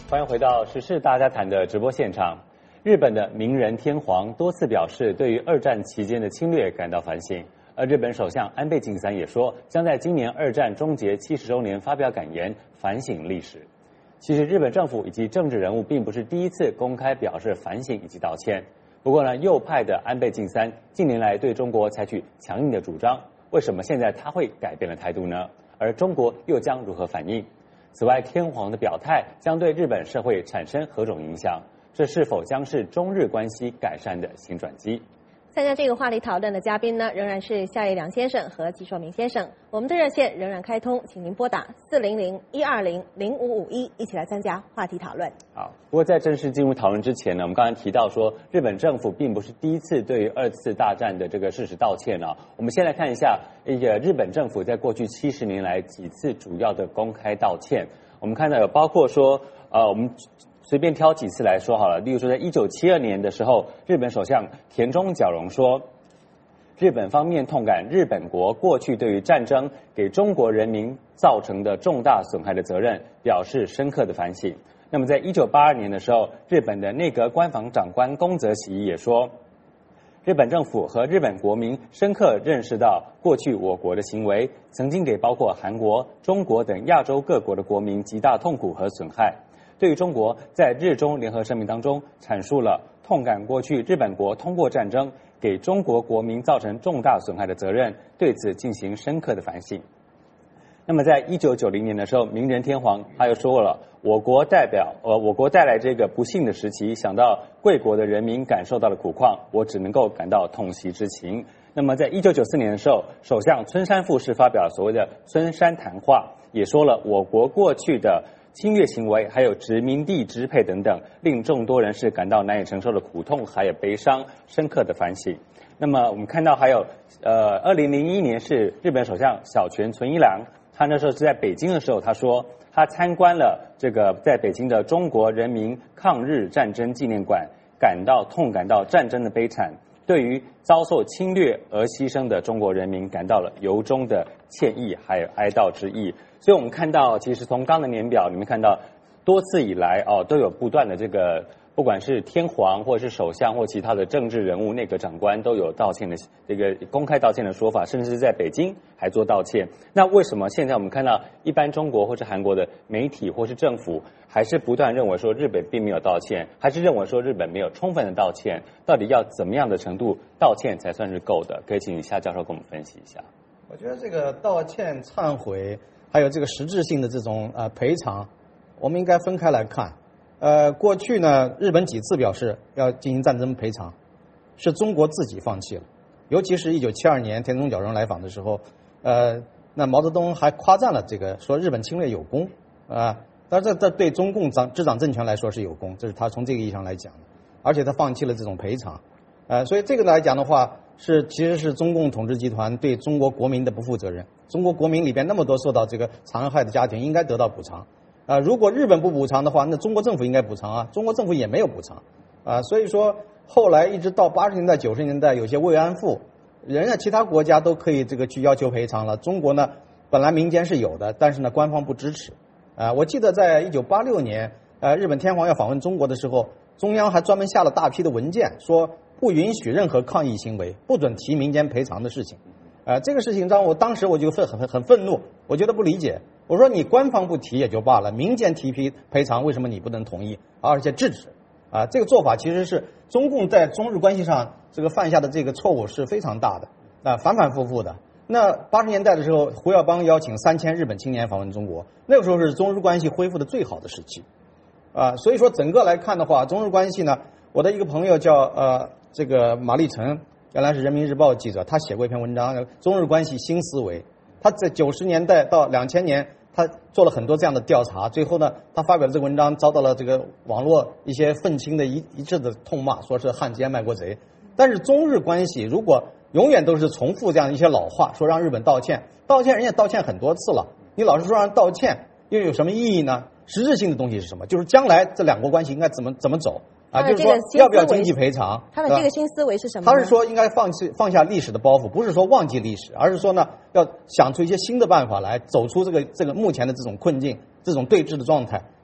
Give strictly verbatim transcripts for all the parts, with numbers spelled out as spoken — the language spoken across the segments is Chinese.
欢迎回到时事大家谈的直播现场。日本的明仁天皇多次表示对于二战期间的侵略感到反省，而日本首相安倍晋三也说将在今年二战终结七十周年发表感言，反省历史。其实日本政府以及政治人物并不是第一次公开表示反省以及道歉。不过呢，右派的安倍晋三近年来对中国采取强硬的主张，为什么现在他会改变了态度呢？而中国又将如何反应？此外，天皇的表态将对日本社会产生何种影响？这是否将是中日关系改善的新转机？ 参加这个话题讨论的嘉宾呢，仍然是夏一良先生和纪硕明先生。我们的热线仍然开通，请您拨打四零零一二零零五五一，一起来参加话题讨论。 好，不过在正式进入讨论之前呢，我们刚才提到说，日本政府并不是第一次对于二次大战的这个事实道歉啊。我们先来看一下一个日本政府在过去七十年来几次主要的公开道歉。我们看到有包括说，呃，我们随便挑几次来说好了。例如说，在一九七二年的时候，日本首相田中角荣说，日本方面痛感日本国过去对于战争给中国人民造成的重大损害的责任，表示深刻的反省。那么，在一九八二年的时候，日本的内阁官房长官宫泽喜一也说，日本政府和日本国民深刻认识到，过去我国的行为曾经给包括韩国、中国等亚洲各国的国民极大痛苦和损害。对于中国在日中联合声明当中阐述了痛感过去日本国通过战争给中国国民造成重大损害的责任，对此进行深刻的反省。那么在一九九零年的时候，明仁天皇他又说了，我国代表呃我国带来这个不幸的时期，想到贵国的人民感受到的苦况，我只能够感到痛惜之情。那么在一九九四年的时候，首相村山富士发表所谓的村山谈话，也说了我国过去的侵略行为还有殖民地支配等等，令众多人士感到难以承受的苦痛还有悲伤，深刻的反省。那么我们看到还有呃二零零一年是日本首相小泉纯一郎，他那时候是在北京的时候，他说他参观了这个在北京的中国人民抗日战争纪念馆，感到痛感到战争的悲惨，对于遭受侵略而牺牲的中国人民感到了由衷的歉意还有哀悼之意。所以我们看到，其实从刚的年表，你们看到多次以来哦，都有不断的这个，不管是天皇或者是首相或其他的政治人物、内阁长官，都有道歉的这个公开道歉的说法，甚至是在北京还做道歉。那为什么现在我们看到一般中国或是韩国的媒体或是政府，还是不断认为说日本并没有道歉，还是认为说日本没有充分的道歉？到底要怎么样的程度道歉才算是够的？可以请夏教授跟我们分析一下。 我觉得这个道歉、忏悔，还有这个实质性的这种呃赔偿，我们应该分开来看。呃，过去呢，日本几次表示要进行战争赔偿，是中国自己放弃了。尤其是一九七二年田中角荣来访的时候，呃，那毛泽东还夸赞了这个，说日本侵略有功啊。但这这对中共掌执掌政权来说是有功，这是他从这个意义上来讲的。而且他放弃了这种赔偿，呃，所以这个来讲的话，是其实是中共统治集团对中国国民的不负责任。中国国民里边那么多受到这个残害的家庭，应该得到补偿。啊、呃，如果日本不补偿的话，那中国政府应该补偿啊。中国政府也没有补偿，啊、呃，所以说后来一直到八十年代、九十年代，有些慰安妇，人家其他国家都可以这个去要求赔偿了，中国呢本来民间是有的，但是呢官方不支持。啊、呃，我记得在一九八六年，呃，日本天皇要访问中国的时候，中央还专门下了大批的文件，说不允许任何抗议行为，不准提民间赔偿的事情。呃，这个事情让我当时我就很很很愤怒，我觉得不理解。我说你官方不提也就罢了，民间提批赔偿为什么你不能同意，而且制止？啊，这个做法其实是中共在中日关系上这个犯下的这个错误是非常大的，啊，反反复复的。那八十年代的时候，胡耀邦邀请三千日本青年访问中国，那个时候是中日关系恢复的最好的时期，啊，所以说整个来看的话，中日关系呢，我的一个朋友叫呃这个马立成，原来是人民日报记者，他写过一篇文章《中日关系新思维》，他在九十年代到两千年，他做了很多这样的调查，最后呢，他发表的这个文章遭到了这个网络一些愤青的一一致的痛骂，说是汉奸卖国贼。但是中日关系如果永远都是重复这样一些老话，说让日本道歉，道歉人家道歉很多次了，你老是说让道歉，又有什么意义呢？实质性的东西是什么？就是将来这两国关系应该怎么怎么走啊？就是说要不要经济赔偿？ 他的这个新思维是什么？ 他是说应该放弃放下历史的包袱，不是说忘记历史，而是说呢要想出一些新的办法来走出这个这个目前的这种困境，这种对峙的状态。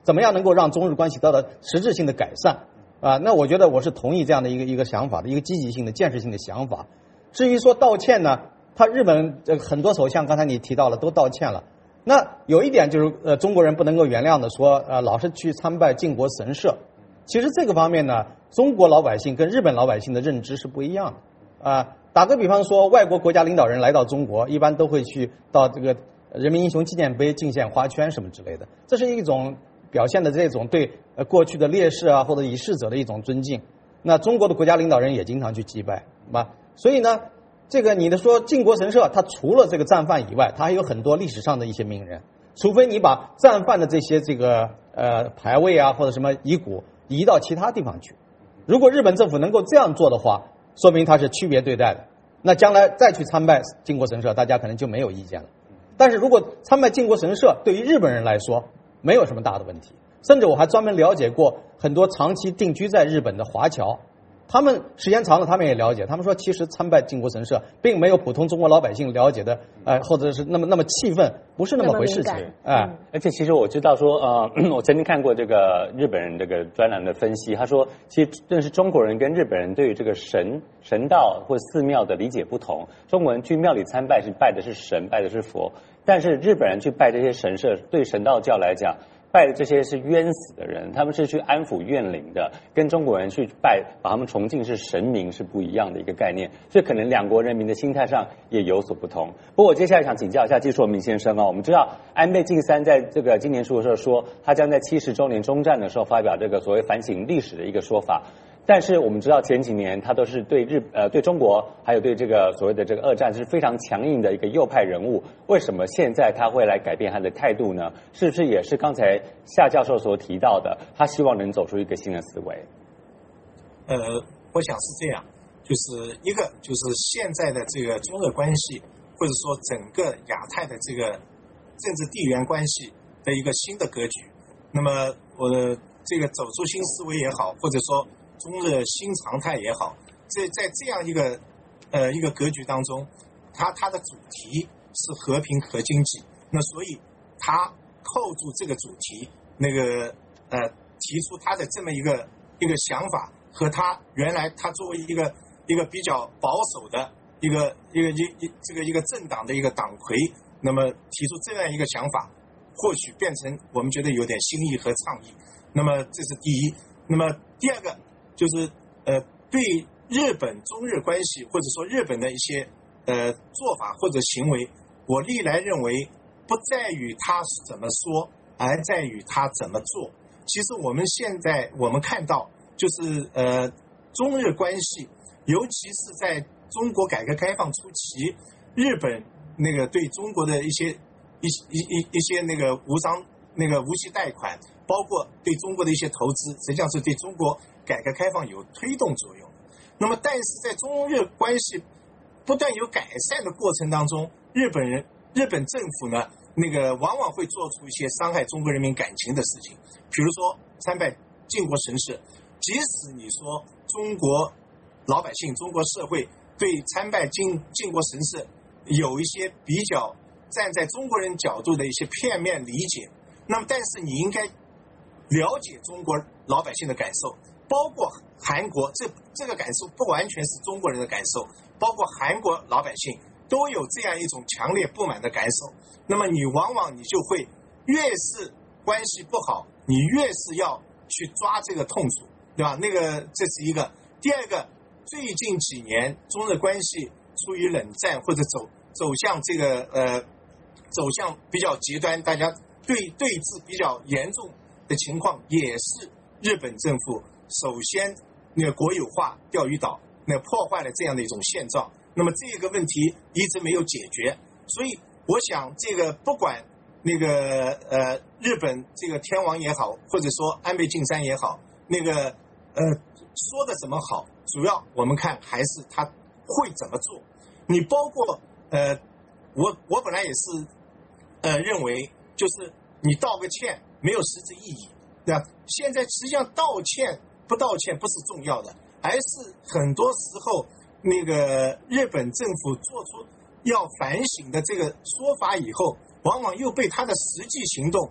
怎么样能够让中日关系得到实质性的改善啊？那我觉得我是同意这样的一个一个想法的，一个积极性的、建设性的想法。至于说道歉呢，他日本呃很多首相刚才你提到了都道歉了。那有一点就是呃中国人不能够原谅的说呃老是去参拜靖国神社，其实这个方面呢，中国老百姓跟日本老百姓的认知是不一样的啊。打个比方说，外国国家领导人来到中国，一般都会去到这个人民英雄纪念碑敬献花圈什么之类的，这是一种表现的这种对呃过去的烈士啊或者已逝者的一种尊敬。那中国的国家领导人也经常去祭拜，吧？所以呢，这个你的说靖国神社，它除了这个战犯以外，它还有很多历史上的一些名人，除非你把战犯的这些这个呃牌位啊或者什么遗骨移到其他地方去。如果日本政府能够这样做的话，说明它是区别对待的。那将来再去参拜靖国神社，大家可能就没有意见了。但是如果参拜靖国神社对于日本人来说没有什么大的问题，甚至我还专门了解过很多长期定居在日本的华侨，他们时间长了他们也了解，他们说其实参拜靖国神社并没有普通中国老百姓了解的呃或者是那么那么气愤，不是那么回事情。哎、 嗯，而且其实我知道说呃我曾经看过这个日本人这个专栏的分析，他说其实正是中国人跟日本人对于这个神神道或寺庙的理解不同，中国人去庙里参拜是拜的是神，拜的是佛，但是日本人去拜这些神社，对神道教来讲拜的这些是冤死的人，他们是去安抚怨灵的，跟中国人去拜把他们崇敬是神明是不一样的一个概念，所以可能两国人民的心态上也有所不同。不过我接下来想请教一下纪硕明先生啊，我们知道安倍晋三在这个今年初的时候说，他将在七十周年终战的时候发表这个所谓反省历史的一个说法。但是我们知道前几年他都是对日呃对中国还有对这个所谓的这个二战是非常强硬的一个右派人物，为什么现在他会来改变他的态度呢？是不是也是刚才夏教授所提到的，他希望能走出一个新的思维？ 呃，我想是这样，就是一个就是现在的这个中日关系，或者说整个亚太的这个政治地缘关系的一个新的格局。那么我的这个走出新思维也好，或者说中日新常态也好，这在这样一个呃一个格局当中，它它的主题是和平和经济，那所以它扣住这个主题，那个呃提出他的这么一个一个想法，和他原来他作为一个一个比较保守的一个一个一一这个一个政党的一个党魁，那么提出这样一个想法，或许变成我们觉得有点新意和倡议。那么这是第一。那么第二个就是呃对日本中日关系或者说日本的一些呃做法或者行为，我历来认为不在于他怎么说，而在于他怎么做。其实我们现在我们看到就是呃中日关系，尤其是在中国改革开放初期，日本那个对中国的一些一一一一些那个无偿那个无息贷款，包括对中国的一些投资，实际上是对中国改革开放有推动作用。那么但是在中日关系不断有改善的过程当中，日本人日本政府呢那个往往会做出一些伤害中国人民感情的事情，比如说参拜靖国神社，即使你说中国老百姓中国社会对参拜靖靖国神社有一些比较站在中国人角度的一些片面理解，那么但是你应该了解中国老百姓的感受，包括韩国，这这个感受不完全是中国人的感受，包括韩国老百姓都有这样一种强烈不满的感受。那么你往往你就会越是关系不好，你越是要去抓这个痛处，对吧？那个这是一个。第二个，最近几年中日关系处于冷战或者走走向这个呃走向比较极端，大家对对峙比较严重的情况，也是日本政府首先那个国有化钓鱼岛，那破坏了这样的一种现状。那么这个问题一直没有解决，所以我想这个不管那个呃日本这个天皇也好，或者说安倍晋三也好，那个呃说的怎么好，主要我们看还是他会怎么做。你包括呃我我本来也是呃认为就是你道个歉没有实质意义，对吧？现在实际上道歉不道歉不是重要的，而是很多时候那个日本政府做出要反省的这个说法以后，往往又被他的实际行动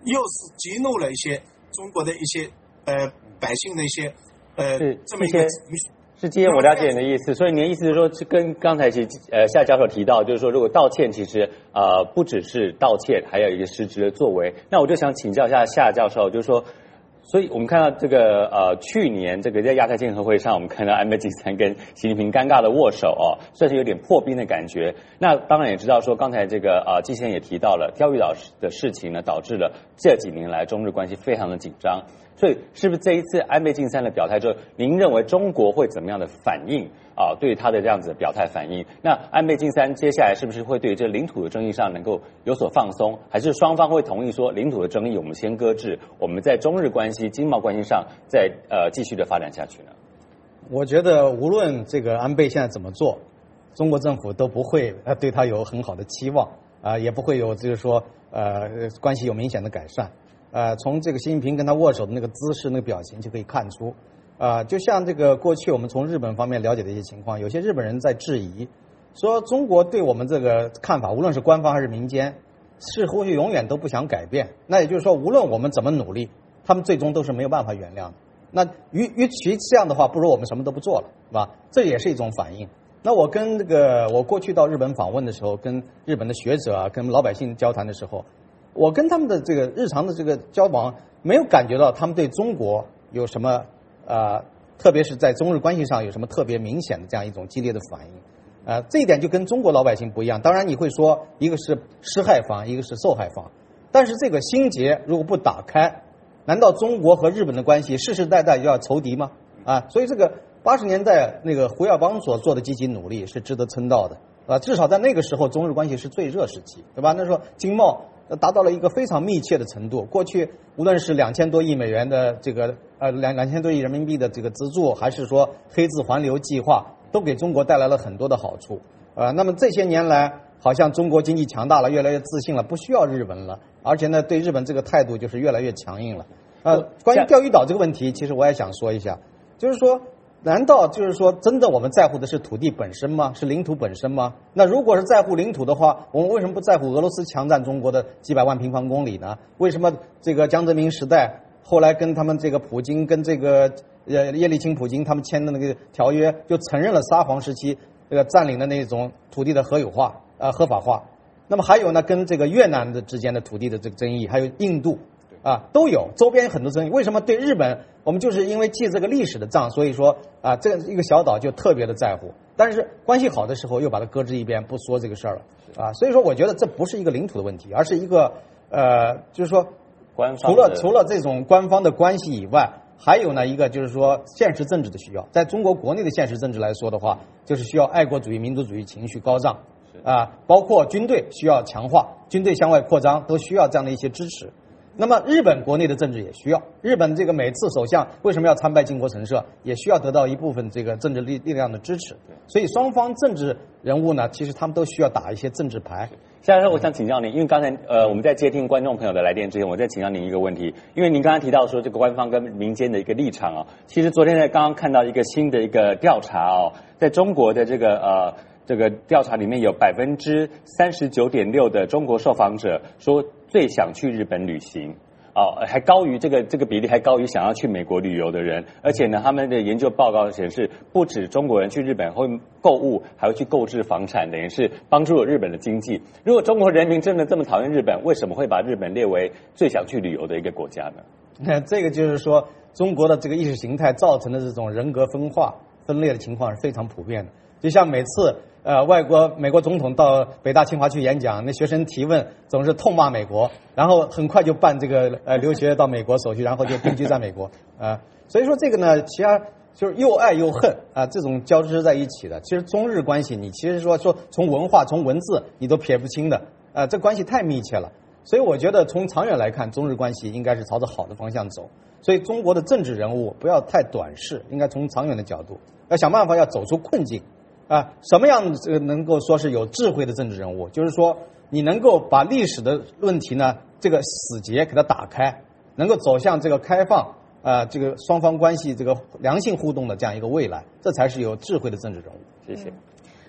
又是激怒了一些中国的一些呃百姓的一些呃这么一个情绪。 是，今天我了解你的意思，所以您的意思是说，跟刚才其实呃夏教授提到，就是说，如果道歉其实呃不只是道歉，还有一个实质的作为。那我就想请教一下夏教授，就是说，所以我们看到这个呃去年这个在亚太经合会上，我们看到安倍晋三跟习近平尴尬的握手哦，算是有点破冰的感觉。那当然也知道说，刚才这个呃季先生也提到了钓鱼岛的事情呢，导致了这几年来中日关系非常的紧张。所以，是不是这一次安倍晋三的表态之后，您认为中国会怎么样的反应啊？对于他的这样子的表态反应，那安倍晋三接下来是不是会对这领土的争议上能够有所放松，还是双方会同意说领土的争议我们先搁置，我们在中日关系、经贸关系上再呃继续的发展下去呢？ 我觉得无论这个安倍现在怎么做，中国政府都不会呃对他有很好的期望啊、呃，也不会有就是说呃关系有明显的改善。呃，从这个习近平跟他握手的那个姿势、那个表情就可以看出，啊、呃，就像这个过去我们从日本方面了解的一些情况，有些日本人在质疑，说中国对我们这个看法，无论是官方还是民间，似乎是永远都不想改变。那也就是说，无论我们怎么努力，他们最终都是没有办法原谅的。那与与其这样的话，不如我们什么都不做了，是吧？这也是一种反应。那我跟这个我过去到日本访问的时候，跟日本的学者啊，跟老百姓交谈的时候，我跟他们的这个日常的这个交往，没有感觉到他们对中国有什么呃，特别是在中日关系上有什么特别明显的这样一种激烈的反应。呃，这一点就跟中国老百姓不一样。当然你会说，一个是施害方，一个是受害方，但是这个心结如果不打开，难道中国和日本的关系世世代代就要仇敌吗？啊，所以这个八十年代那个胡耀邦所做的积极努力是值得称道的啊，至少在那个时候中日关系是最热时期，对吧？那时候经贸达到了一个非常密切的程度。过去无论是两千多亿美元的这个呃两两千多亿人民币的这个资助，还是说黑字环流计划，都给中国带来了很多的好处。呃，那么这些年来，好像中国经济强大了，越来越自信了，不需要日本了，而且呢，对日本这个态度就是越来越强硬了。呃，关于钓鱼岛这个问题，其实我也想说一下，就是说，难道就是说，真的我们在乎的是土地本身吗？是领土本身吗？那如果是在乎领土的话，我们为什么不在乎俄罗斯强占中国的几百万平方公里呢？为什么这个江泽民时代后来跟他们这个普京跟这个呃叶利钦普京他们签的那个条约，就承认了沙皇时期这个占领的那种土地的合有化呃合法化？那么还有呢，跟这个越南的之间的土地的这个争议，还有印度。啊，都有周边很多争议。为什么对日本，我们就是因为记这个历史的账，所以说啊，这一个小岛就特别的在乎。但是关系好的时候又把它搁置一边，不说这个事儿了啊。所以说，我觉得这不是一个领土的问题，而是一个呃，就是说， 官方除了除了这种官方的关系以外，还有呢一个就是说现实政治的需要。在中国国内的现实政治来说的话，就是需要爱国主义、民族主义情绪高涨啊，包括军队需要强化，军队向外扩张都需要这样的一些支持。那么日本国内的政治也需要，日本这个每次首相为什么要参拜靖国神社，也需要得到一部分这个政治力力量的支持。所以双方政治人物呢，其实他们都需要打一些政治牌。 夏教授，我想请教您，因为刚才呃我们在接听观众朋友的来电之前，我再请教您一个问题，因为您刚才提到说这个官方跟民间的一个立场啊，其实昨天在刚刚看到一个新的一个调查哦，在中国的这个呃。这个调查里面有百分之三十九点六的中国受访者说最想去日本旅行，哦，还高于这个这个比例还高于想要去美国旅游的人，而且呢，他们的研究报告显示，不止中国人去日本会购物，还会去购置房产，等于是帮助了日本的经济。如果中国人民真的这么讨厌日本，为什么会把日本列为最想去旅游的一个国家呢？ 那这个就是说，中国的这个意识形态造成的这种人格分化、分裂的情况是非常普遍的。就像每次呃外国美国总统到北大清华去演讲，那学生提问总是痛骂美国，然后很快就办这个呃留学到美国手续，然后就定居在美国啊、呃。所以说这个呢，其实就是又爱又恨啊、呃，这种交织在一起的。其实中日关系，你其实说说从文化、从文字你都撇不清的啊、呃，这关系太密切了。所以我觉得从长远来看，中日关系应该是朝着好的方向走。所以中国的政治人物不要太短视，应该从长远的角度要想办法要走出困境。啊，什么样这个能够说是有智慧的政治人物？就是说，你能够把历史的问题呢，这个死结给它打开，能够走向这个开放啊、呃，这个双方关系这个良性互动的这样一个未来，这才是有智慧的政治人物。 谢谢。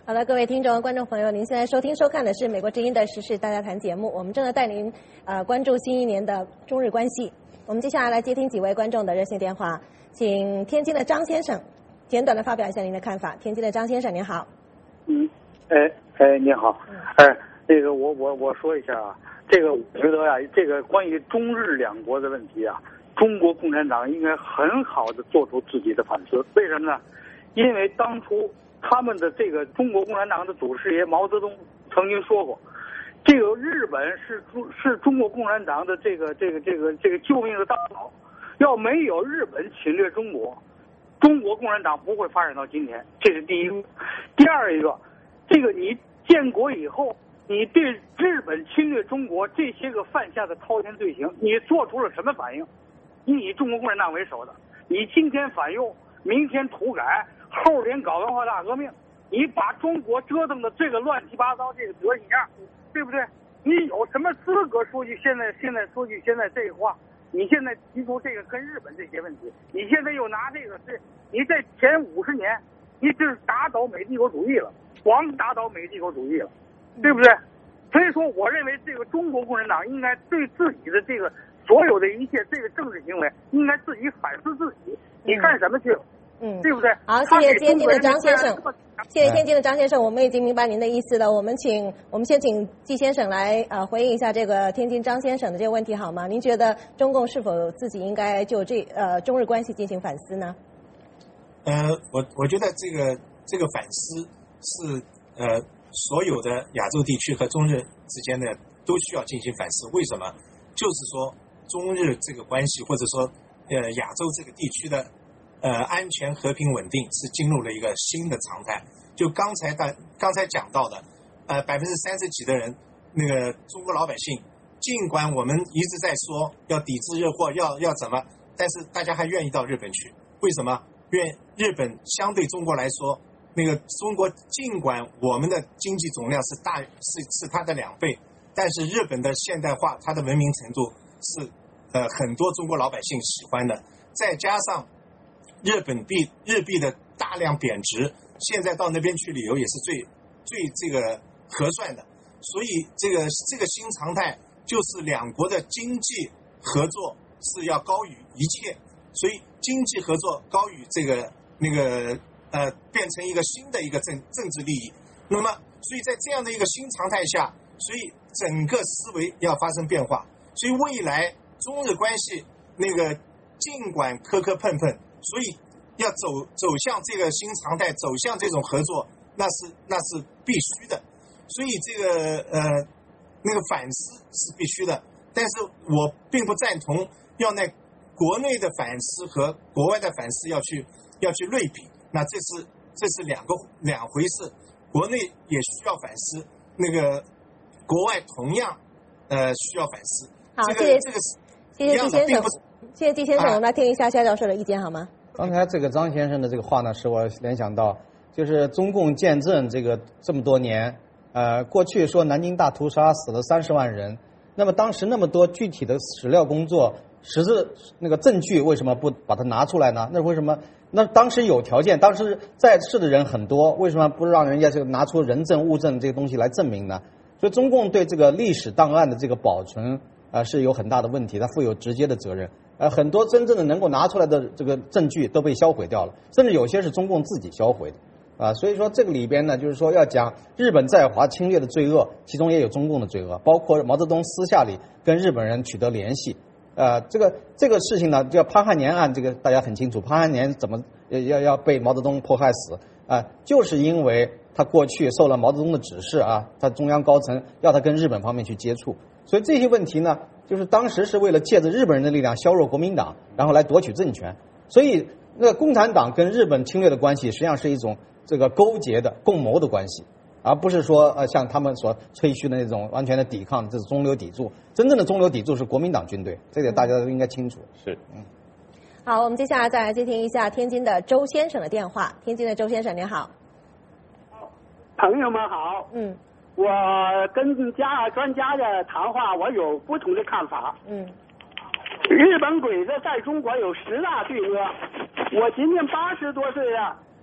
好了，各位听众、观众朋友，您现在收听、收看的是美国之音的时事大家谈节目，我们正在带您呃关注新一年的中日关系。我们接下来来接听几位观众的热线电话，请天津的张先生简短的发表一下您的看法。天津的张先生，您好。 嗯，哎哎，你好，哎，这个我我我说一下啊，这个我觉得啊，这个关于中日两国的问题啊，中国共产党应该很好的做出自己的反思。为什么呢？因为当初他们的这个中国共产党的祖师爷毛泽东曾经说过，这个日本是中是中国共产党的这个这个这个这个救命的大佬，要没有日本侵略中国，中国共产党不会发展到今天，这是第一个。第二一个，这个你建国以后，你对日本侵略中国这些个犯下的滔天罪行，你做出了什么反应？你以中国共产党为首的，你今天反右，明天土改，后天搞文化大革命，你把中国折腾的这个乱七八糟，这个德行样，对不对？你有什么资格说句现在现在说句现在这个话？你现在提出这个跟日本这些问题，你现在又拿这个是，你在前五十年，你就是打倒美帝国主义了，光打倒美帝国主义了，对不对？所以说，我认为这个中国共产党应该对自己的这个所有的一切这个政治行为，应该自己反思自己，你干什么去了？ 嗯， 对不对？ 好，谢谢天津的张先生，谢谢天津的张先生，我们已经明白您的意思了。我们请，我们先请季先生来呃回应一下这个天津张先生的这个问题好吗？您觉得中共是否自己应该就这呃中日关系进行反思呢？ 呃，我我觉得这个这个反思是呃所有的亚洲地区和中日之间的都需要进行反思。为什么？就是说中日这个关系，或者说呃亚洲这个地区的。呃，安全、和平、稳定是进入了一个新的常态。就刚才大刚才讲到的，呃，百分之三十几的人，那个中国老百姓，尽管我们一直在说要抵制日货，要要怎么，但是大家还愿意到日本去。为什么？愿日本相对中国来说，那个中国尽管我们的经济总量是大是是它的两倍，但是日本的现代化，它的文明程度是呃很多中国老百姓喜欢的，再加上。日本币日币的大量贬值，现在到那边去旅游也是最最这个合算的，所以这个这个新常态就是两国的经济合作是要高于一切，所以经济合作高于这个那个呃变成一个新的一个政政治利益。那么，所以在这样的一个新常态下，所以整个思维要发生变化，所以未来中日关系那个尽管磕磕碰碰。所以要走走向这个新常态，走向这种合作，那是那是必须的。所以这个呃那个反思是必须的，但是我并不赞同要那国内的反思和国外的反思要去要去类比，那这是这是两个两回事。国内也需要反思，那个国外同样呃需要反思。 好， 这个、 谢谢这个是谢谢季先生。谢谢季先生， 啊、 我们来听一下夏教授的意见好吗？ 刚才这个张先生的这个话呢，使我联想到，就是中共建政这个这么多年，呃，过去说南京大屠杀死了三十万人，那么当时那么多具体的史料工作、实质那个证据，为什么不把它拿出来呢？那为什么？那当时有条件，当时在世的人很多，为什么不让人家这个拿出人证物证这个东西来证明呢？所以中共对这个历史档案的这个保存啊、呃、是有很大的问题，它负有直接的责任。呃，很多真正的能够拿出来的这个证据都被销毁掉了，甚至有些是中共自己销毁的，啊，所以说这个里边呢，就是说要讲日本在华侵略的罪恶，其中也有中共的罪恶，包括毛泽东私下里跟日本人取得联系，呃，这个这个事情呢，叫潘汉年案，这个大家很清楚，潘汉年怎么要要被毛泽东迫害死啊、呃，就是因为他过去受了毛泽东的指示啊，他中央高层要他跟日本方面去接触，所以这些问题呢。就是当时是为了借着日本人的力量削弱国民党，然后来夺取政权，所以那个共产党跟日本侵略的关系实际上是一种这个勾结的共谋的关系，而不是说呃像他们所吹嘘的那种完全的抵抗，这是中流砥柱。真正的中流砥柱是国民党军队，这点大家都应该清楚。 是， 嗯。 好，我们接下来再来接听一下天津的周先生的电话。天津的周先生，您好。 朋友们好。 嗯。 我跟家专家的谈话，我有不同的看法。 嗯， 日本鬼子在中国有十大罪恶。我今年八十多岁了，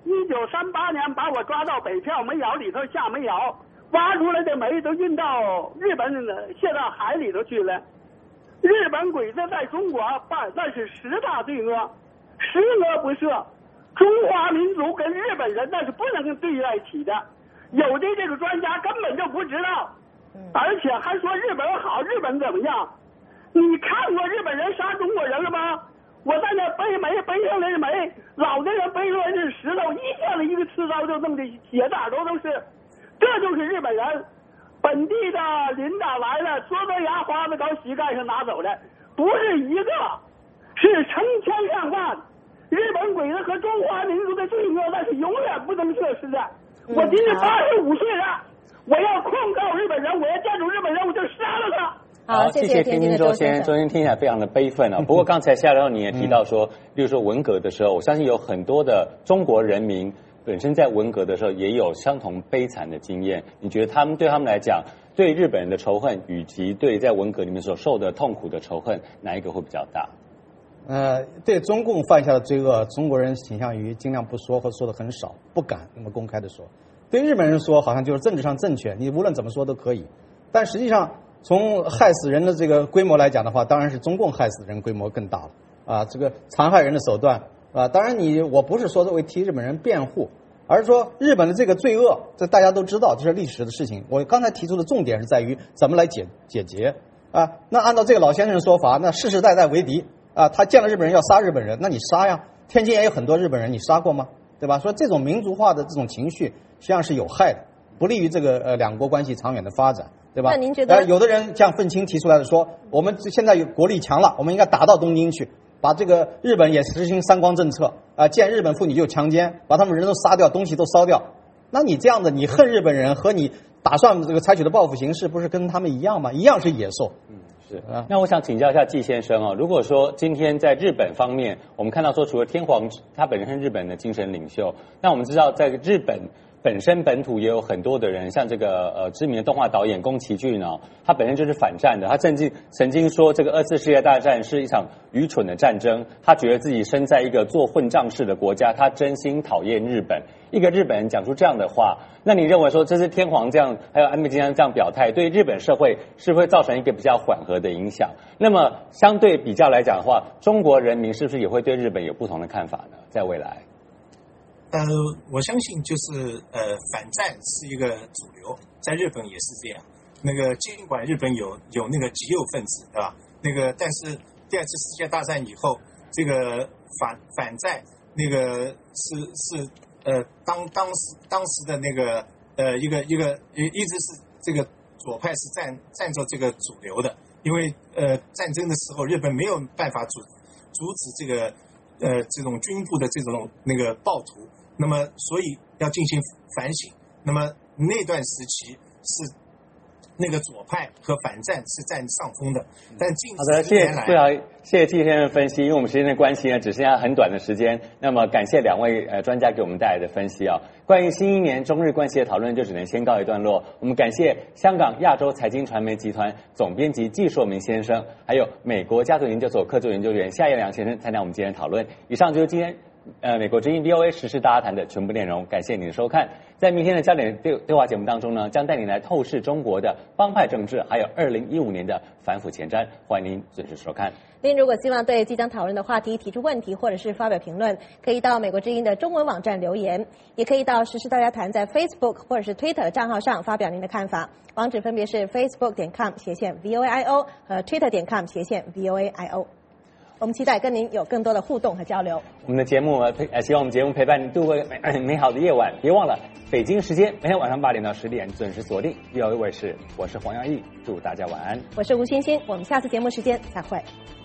一九三八年把我抓到北票煤窑里头下煤窑，挖出来的煤都运到日本卸到海里头去了。日本鬼子在中国办那是十大罪恶，十恶不赦。中华民族跟日本人那是不能对在一起的。有的这个专家根本就不知道，而且还说日本好，日本怎么样？你看过日本人杀中国人了吗？我在那背煤背上来的煤，老的人背出来的石头，一下子一个刺刀就弄的血大都都是，这就是日本人。本地的领导来了，嘬嘬牙花子搞膝盖上拿走了，不是一个，是成千上万。日本鬼子和中华民族的罪恶，那是永远不能设施的。 嗯、 我今年八十五岁了，我要控告日本人，我要见住日本人，我就杀了他。 好， 谢谢天津周先生。周先生听起来非常的悲愤啊。不过刚才夏聊你也提到说，例如说文革的时候，我相信有很多的中国人民本身在文革的时候也有相同悲惨的经验。你觉得他们对他们来讲，对日本人的仇恨，以及对在文革里面所受的痛苦的仇恨，哪一个会比较大？ 呃，对中共犯下的罪恶，中国人倾向于尽量不说，或说的很少，不敢那么公开的说。对日本人说，好像就是政治上正确，你无论怎么说都可以。但实际上，从害死人的这个规模来讲的话，当然是中共害死人规模更大了啊！这个残害人的手段啊，当然你我不是说为替日本人辩护，而是说日本的这个罪恶，这大家都知道，这是历史的事情。我刚才提出的重点是在于怎么来解解决啊。那按照这个老先生的说法，那世世代代为敌啊，他见了日本人要杀日本人，那你杀呀！天津也有很多日本人，你杀过吗？对吧？说这种民族化的这种情绪实际上是有害的，不利于这个呃两国关系长远的发展。对吧？ 那您觉得？ 呃，有的人像愤青提出来的说，我们现在有国力强了，我们应该打到东京去，把这个日本也实行三光政策啊、呃，见日本妇女就强奸，把他们人都杀掉，东西都烧掉。那你这样的，你恨日本人和你打算这个采取的报复形式，不是跟他们一样吗？一样是野兽。 嗯，是啊。那我想请教一下季先生哦，如果说今天在日本方面，我们看到说，除了天皇他本身是日本的精神领袖，那我们知道在日本。本身本土也有很多的人，像这个呃知名的动画导演宫崎骏哦，他本身就是反战的，他甚至曾经说这个二次世界大战是一场愚蠢的战争，他觉得自己身在一个做混账式的国家，他真心讨厌日本。一个日本人讲出这样的话，那你认为说这是天皇这样，还有安倍晋三这样表态，对日本社会是不是会造成一个比较缓和的影响？那么相对比较来讲的话，中国人民是不是也会对日本有不同的看法呢？在未来？ 呃，我相信就是呃，反战是一个主流，在日本也是这样。那个尽管日本有有那个极右分子，对吧？那个但是第二次世界大战以后，这个反反战那个是是呃当当时当时的那个呃一个一个一一直是这个左派是占占着这个主流的，因为呃战争的时候日本没有办法阻阻止这个呃这种军部的这种那个暴徒。那么，所以要进行反省。那么那段时期是那个左派和反战是占上风的，但近十年来， 好的，谢谢，对啊，谢谢季先生的分析。因为我们时间的关系呢，只剩下很短的时间。那么感谢两位呃专家给我们带来的分析啊。关于新一年中日关系的讨论就只能先告一段落。我们感谢香港亚洲财经传媒集团总编辑季硕明先生，还有美国加州研究所客座研究员夏彦良先生参加我们今天的讨论。以上就是今天。呃，美国之音 V O A 时事大家谈的全部内容，感谢您的收看。在明天的焦点对对话节目当中呢，将带您来透视中国的帮派政治，还有二零一五年的反腐前瞻，欢迎您准时收看。 您如果希望对即将讨论的话题提出问题，或者是发表评论，可以到美国之音的中文网站留言，也可以到时事大家谈在 Facebook 或者是 Twitter 的账号上发表您的看法。网址分别是 facebook 点 com 斜线 V O A I O 和 Twitter 点 com 斜线 V O A I O。我们期待跟您有更多的互动和交流。 我们的节目呃，希望我们节目陪伴您度过美美好的夜晚。别忘了，北京时间每天晚上八点到十点准时锁定V O A卫视。我是黄耀义，祝大家晚安。 我是吴欣欣，我们下次节目时间再会。